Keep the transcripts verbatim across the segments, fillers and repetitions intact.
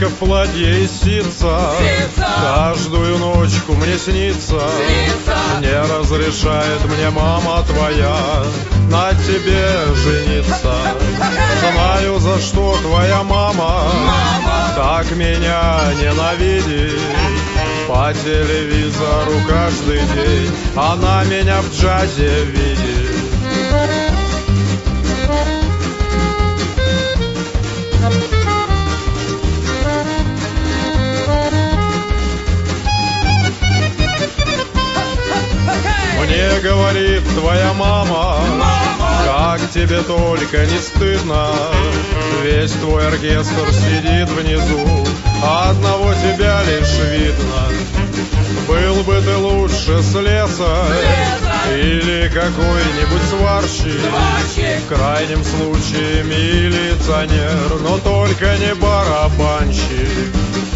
Девушка в платье и ситца, каждую ночку мне снится, не разрешает мне мама твоя на тебе жениться. Знаю, за что твоя мама, мама так меня ненавидит. По телевизору каждый день она меня в джазе видит. Мне говорит твоя мама, мама, как тебе только не стыдно. Весь твой оркестр сидит внизу, а одного тебя лишь видно. Был бы ты лучше слесарь или какой-нибудь сварщик, сварщик, в крайнем случае милиционер, но только не барабанщик.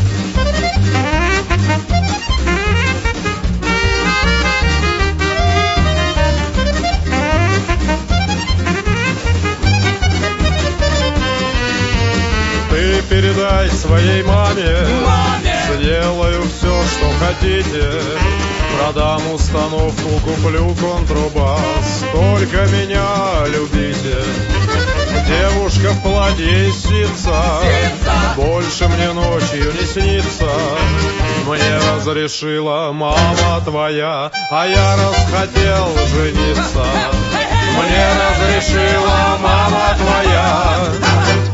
Ты передай своей маме, маме, сделаю все, что хотите. Продам установку, куплю контрабас, только меня любите. Девушка в платье и ситца, больше мне ночью не снится. Мне разрешила мама твоя, а я расхотел жениться. Мне разрешила мама твоя,